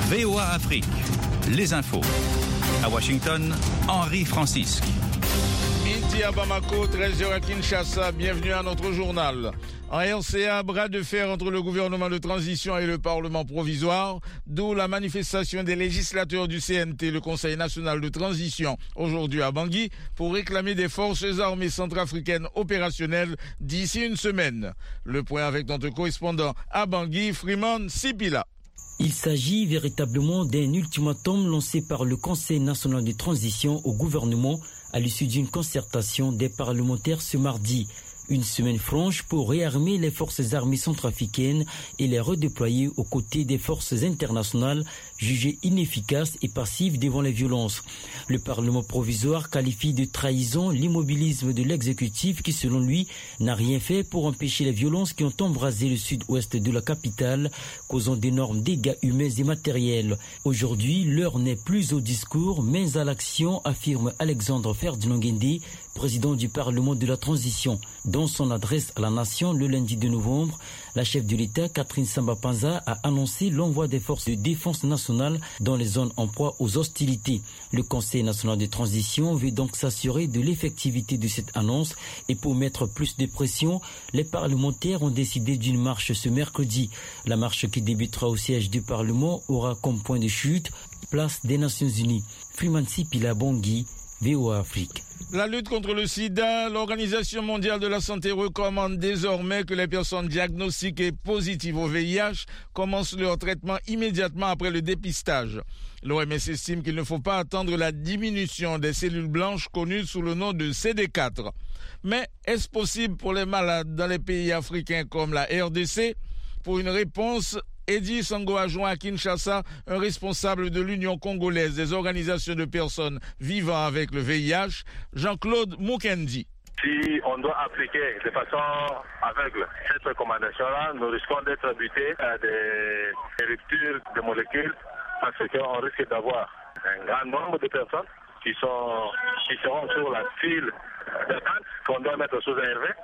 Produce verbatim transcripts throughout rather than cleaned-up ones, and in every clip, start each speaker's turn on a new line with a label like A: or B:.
A: V O A Afrique, les infos. À Washington, Henri Francisque.
B: Midi à Bamako, treize heures à Kinshasa, bienvenue à notre journal. En R C A, bras de fer entre le gouvernement de transition et le Parlement provisoire, d'où la manifestation des législateurs du C N T, le Conseil national de transition, aujourd'hui à Bangui, pour réclamer des forces armées centrafricaines opérationnelles d'ici une semaine. Le point avec notre correspondant à Bangui, Freeman Sipila.
C: Il s'agit véritablement d'un ultimatum lancé par le Conseil national de transition au gouvernement à l'issue d'une concertation des parlementaires ce mardi. Une semaine franche pour réarmer les forces armées centrafricaines et les redéployer aux côtés des forces internationales jugées inefficaces et passives devant les violences. Le Parlement provisoire qualifie de trahison l'immobilisme de l'exécutif qui, selon lui, n'a rien fait pour empêcher les violences qui ont embrasé le sud-ouest de la capitale, causant d'énormes dégâts humains et matériels. Aujourd'hui, l'heure n'est plus au discours, mais à l'action, affirme Alexandre Ferdinand Guendé, président du Parlement de la transition. Dans son adresse à la nation le lundi de novembre, la chef de l'État, Catherine Samba-Panza, a annoncé l'envoi des forces de défense nationale dans les zones en proie aux hostilités. Le Conseil national de transition veut donc s'assurer de l'effectivité de cette annonce et pour mettre plus de pression, les parlementaires ont décidé d'une marche ce mercredi. La marche qui débutera au siège du Parlement aura comme point de chute place des Nations Unies. Freeman Sipila Bangui, V O A Afrique.
B: La lutte contre le sida, l'Organisation mondiale de la santé recommande désormais que les personnes diagnostiquées positives au V I H commencent leur traitement immédiatement après le dépistage. L'O M S estime qu'il ne faut pas attendre la diminution des cellules blanches connues sous le nom de C D quatre. Mais est-ce possible pour les malades dans les pays africains comme la R D C? Pour une réponse, Eddy Sango a joint à Kinshasa un responsable de l'Union congolaise des organisations de personnes vivant avec le V I H, Jean-Claude Mukendi.
D: Si on doit appliquer de façon aveugle cette recommandation-là, nous risquons d'être butés à des ruptures de molécules parce qu'on risque d'avoir un grand nombre de personnes qui, sont, qui seront sur la file d'attente qu'on doit mettre sous A R V.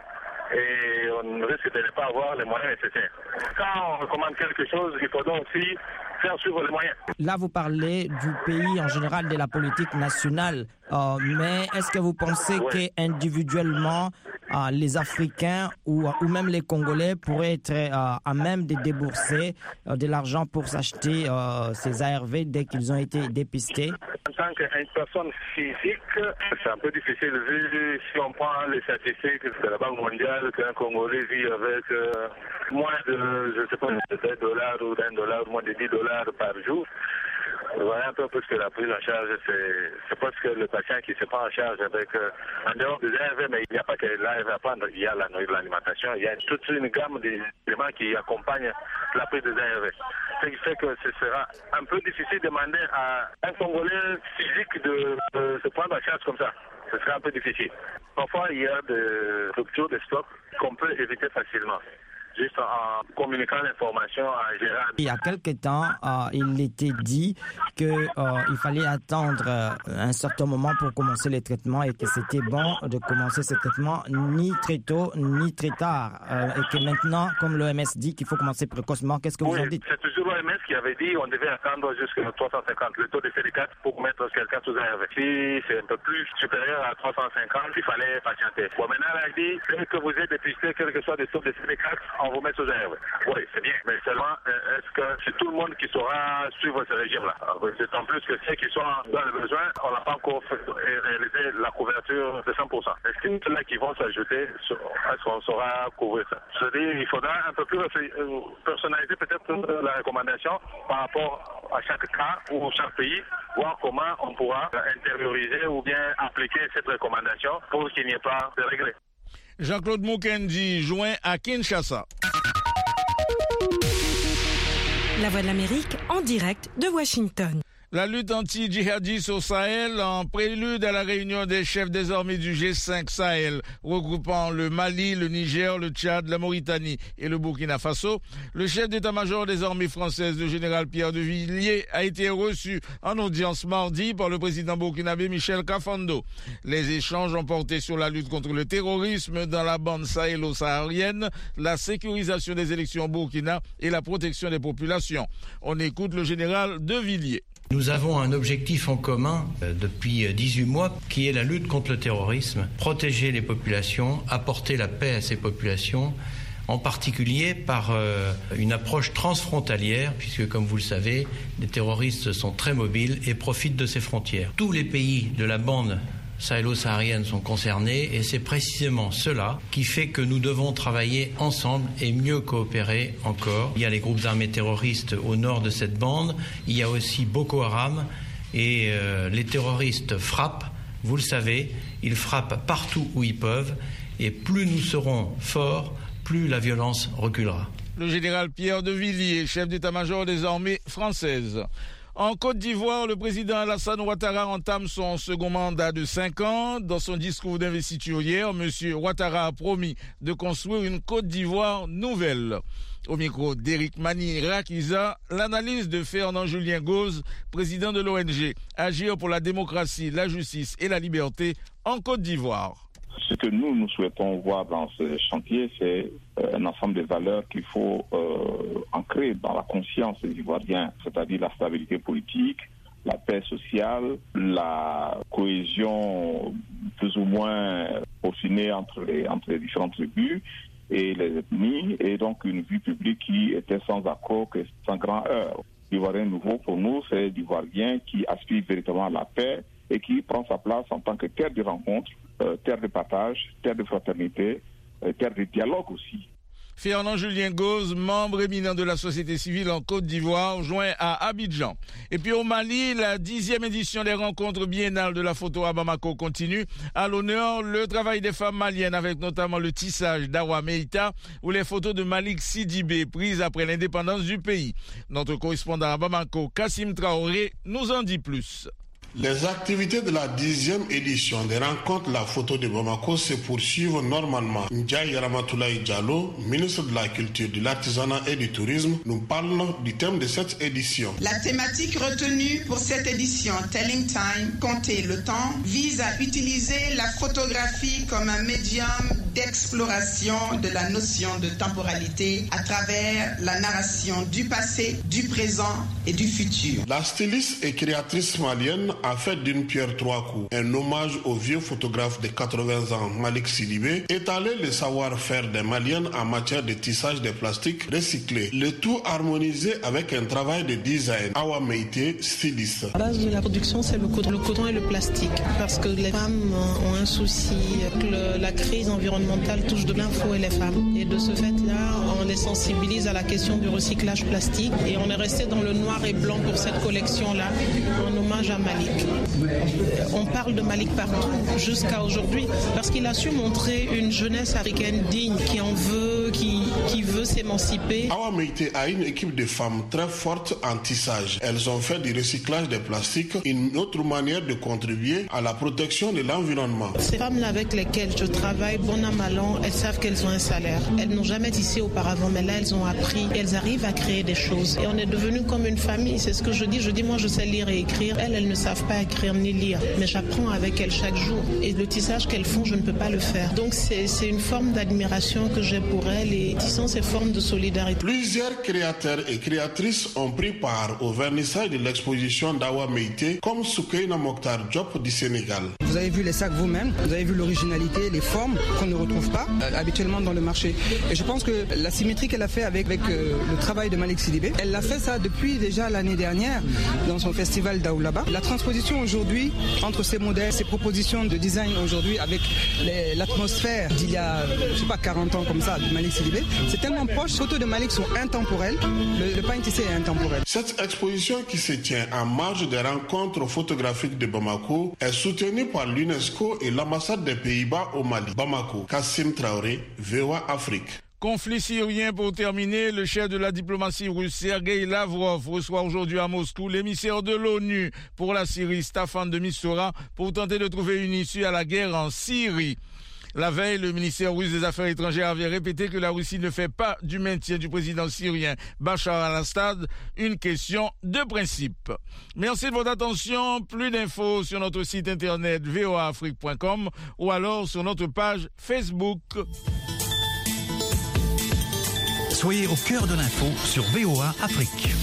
D: Et on risque de ne pas avoir les moyens nécessaires. Quand on recommande quelque chose, il faut donc aussi faire suivre les moyens.
E: Là, vous parlez du pays en général, de la politique nationale. Euh, mais est-ce que vous pensez oui. qu'individuellement, euh, les Africains ou, ou même les Congolais pourraient être euh, à même de débourser euh, de l'argent pour s'acheter euh, ces A R V dès qu'ils ont été dépistés?
D: En tant qu'une personne physique, c'est un peu difficile vu si on prend les statistiques de la Banque mondiale qu'un Congolais vit avec euh, moins de, je sais pas, de dollars ou d'un dollar, moins de dix dollars par jour. Vous voyez un peu plus que la prise en charge, c'est, c'est parce que le patient qui se prend en charge avec, euh, en dehors des A R V, mais il n'y a pas que l'A R V à prendre, il y a la, l'alimentation, il y a toute une gamme d'éléments qui accompagnent la prise des A R V. Ce qui fait que ce sera un peu difficile de demander à un Congolais physique de, de se prendre en charge comme ça. Ce sera un peu difficile. Parfois, il y a des ruptures de stock qu'on peut éviter facilement. Juste en communiquant l'information en général.
E: Il y a quelque temps, euh, il était dit qu'il euh, fallait attendre euh, un certain moment pour commencer les traitements et que c'était bon de commencer ces traitements ni très tôt ni très tard. Euh, et que maintenant, comme l'O M S dit qu'il faut commencer précocement, qu'est-ce que
D: oui,
E: vous en dites?
D: C'est toujours l'O M S qui avait dit qu'on devait attendre jusqu'à trois cent cinquante, le taux de C D quatre pour mettre quelqu'un sous A R V. Si c'est un peu plus supérieur à trois cent cinquante, il fallait patienter. Bon, maintenant, elle a dit, dès que vous êtes dépisté, quel que soit le taux de C D quatre, on vous met sous A R V. Oui, c'est bien. Mais seulement, est-ce que c'est tout le monde qui saura suivre ce régime-là? C'est en plus que ceux qui sont dans le besoin, on n'a pas encore fait, réalisé la couverture de cent pour cent. Est-ce que ceux-là qui vont s'ajouter, est-ce qu'on saura couvrir ça? Je veux dire, il faudra un peu plus personnaliser peut-être la recommandation par rapport à chaque cas ou chaque pays, voir comment on pourra intérioriser ou bien appliquer cette recommandation pour qu'il n'y ait pas de regrets.
B: Jean-Claude Mukendi, joint à Kinshasa.
F: La Voix de l'Amérique en direct de Washington.
B: La lutte anti-djihadiste au Sahel, en prélude à la réunion des chefs des armées du G cinq Sahel, regroupant le Mali, le Niger, le Tchad, la Mauritanie et le Burkina Faso, le chef d'état-major des armées françaises, le général Pierre de Villiers, a été reçu en audience mardi par le président burkinabé Michel Kafando. Les échanges ont porté sur la lutte contre le terrorisme dans la bande sahélo-saharienne, la sécurisation des élections au Burkina et la protection des populations. On écoute le général de Villiers.
F: Nous avons un objectif en commun euh, depuis dix-huit mois qui est la lutte contre le terrorisme, protéger les populations, apporter la paix à ces populations, en particulier par euh, une approche transfrontalière, puisque comme vous le savez, les terroristes sont très mobiles et profitent de ces frontières. Tous les pays de la bande sahélo-saharienne sont concernés et c'est précisément cela qui fait que nous devons travailler ensemble et mieux coopérer encore. Il y a les groupes armés terroristes au nord de cette bande, il y a aussi Boko Haram et euh, les terroristes frappent, vous le savez, ils frappent partout où ils peuvent et plus nous serons forts, plus la violence reculera.
B: Le général Pierre de Villiers, chef d'état-major des armées françaises. En Côte d'Ivoire, le président Alassane Ouattara entame son second mandat de cinq ans. Dans son discours d'investiture hier, M. Ouattara a promis de construire une Côte d'Ivoire nouvelle. Au micro d'Éric Mani Rakiza, l'analyse de Fernand-Julien Gauze, président de l'O N G Agir pour la démocratie, la justice et la liberté en Côte d'Ivoire.
G: Ce que nous, nous souhaitons voir dans ce chantier, c'est euh, un ensemble de valeurs qu'il faut euh, ancrer dans la conscience des Ivoiriens, c'est-à-dire la stabilité politique, la paix sociale, la cohésion plus ou moins peaufinée entre les, entre les différentes tribus et les ethnies, et donc une vie publique qui était sans accroc et sans grand heurt. L'Ivoirien nouveau, pour nous, c'est l'Ivoirien qui aspire véritablement à la paix et qui prend sa place en tant que terre de rencontre, Euh, terre de partage, terre de fraternité, euh, terre de dialogue aussi.
B: Fernand-Julien Gauze, membre éminent de la société civile en Côte d'Ivoire, joint à Abidjan. Et puis au Mali, la dixième édition des rencontres biennales de la photo à Bamako continue. À l'honneur, le travail des femmes maliennes avec notamment le tissage d'Awa Meïta ou les photos de Malik Sidibé prises après l'indépendance du pays. Notre correspondant à Bamako, Kassim Traoré, nous en dit plus.
H: Les activités de la dixième édition des rencontres La Photo de Bamako se poursuivent normalement. Ndiaye Ramatoulaye Diallo, ministre de la Culture, de l'Artisanat et du Tourisme, nous parle du thème de cette édition.
I: La thématique retenue pour cette édition, Telling Time, compter le temps, vise à utiliser la photographie comme un médium d'exploration de la notion de temporalité à travers la narration du passé, du présent et du futur.
H: La styliste et créatrice malienne a fait d'une pierre trois coups un hommage au vieux photographe de quatre-vingts ans, Malik Sidibé, étaler le savoir-faire des Maliennes en matière de tissage de plastique recyclé. Le tout harmonisé avec un travail de design. Awa Meïté, styliste.
J: La base de la production, c'est le coton, le coton et le plastique. Parce que les femmes ont un souci, que le, la crise environnementale touche de plein fouet les femmes. Et de ce fait-là, on les sensibilise à la question du recyclage plastique. Et on est resté dans le noir et blanc pour cette collection-là, en hommage à Malik. On parle de Malik partout jusqu'à aujourd'hui parce qu'il a su montrer une jeunesse africaine digne qui en veut, qui, qui veut s'émanciper.
H: Awa Meïté a une équipe de femmes très fortes en tissage. Elles ont fait du recyclage des plastiques une autre manière de contribuer à la protection de l'environnement.
J: Ces femmes-là avec lesquelles je travaille, bon an mal an, elles savent qu'elles ont un salaire. Elles n'ont jamais tissé auparavant, mais là elles ont appris. Elles arrivent à créer des choses. Et on est devenu comme une famille. C'est ce que je dis. Je dis moi je sais lire et écrire. Elles, elles ne savent pas écrire ni lire, mais j'apprends avec elles chaque jour. Et le tissage qu'elles font, je ne peux pas le faire. Donc c'est, c'est une forme d'admiration que j'ai pour elles et tissant ces formes de solidarité.
H: Plusieurs créateurs et créatrices ont pris part au vernissage de l'exposition d'Awa Meïté, comme Soukaina Mokhtar Diop du Sénégal.
K: Vous avez vu les sacs vous-même, vous avez vu l'originalité, les formes qu'on ne retrouve pas euh, habituellement dans le marché. Et je pense que la symétrie qu'elle a fait avec, avec euh, le travail de Malik Sidibé, elle l'a fait ça depuis déjà l'année dernière dans son festival d'Aoulaba. La transposition aujourd'hui entre ces modèles, ces propositions de design aujourd'hui avec les, l'atmosphère d'il y a, je sais pas, quarante ans comme ça, de Malik Sidibé, c'est tellement proche. Les photos de Malik sont intemporelles, le, le pain tissé est intemporel.
H: Cette exposition qui se tient en marge des rencontres photographiques de Bamako est soutenue par l'UNESCO et l'ambassade des Pays-Bas au Mali. Bamako, Kassim Traoré, V O A Afrique.
B: Conflit syrien pour terminer, le chef de la diplomatie russe Sergei Lavrov reçoit aujourd'hui à Moscou l'émissaire de l'ONU pour la Syrie Staffan de Mistura pour tenter de trouver une issue à la guerre en Syrie. La veille, le ministère russe des Affaires étrangères avait répété que la Russie ne fait pas du maintien du président syrien Bachar al-Assad une question de principe. Merci de votre attention. Plus d'infos sur notre site internet v o a afrique point com ou alors sur notre page Facebook.
A: Soyez au cœur de l'info sur V O A Afrique.